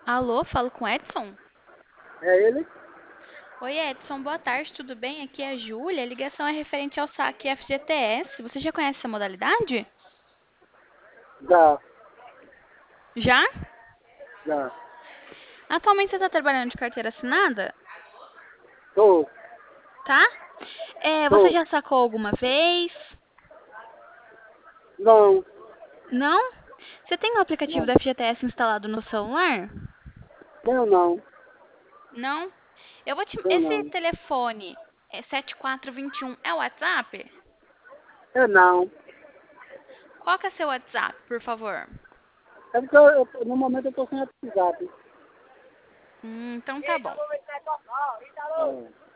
Alô, falo com Edson? É ele? Oi, Edson, boa tarde, tudo bem? Aqui é a Júlia. A ligação é referente ao saque FGTS. Você já conhece essa modalidade? Já, Já? já. Atualmente você está trabalhando de carteira assinada? Tô, Tá? Você tô. já sacou alguma vez? Não, Não? Você tem o aplicativo não. da FGTS instalado no celular? Tenho não, Não? tenho Esse não. telefone 7421 é o WhatsApp? É não. Qual que é seu WhatsApp, por favor? É porque no momento eu tô sem WhatsApp. Então tá bom. É.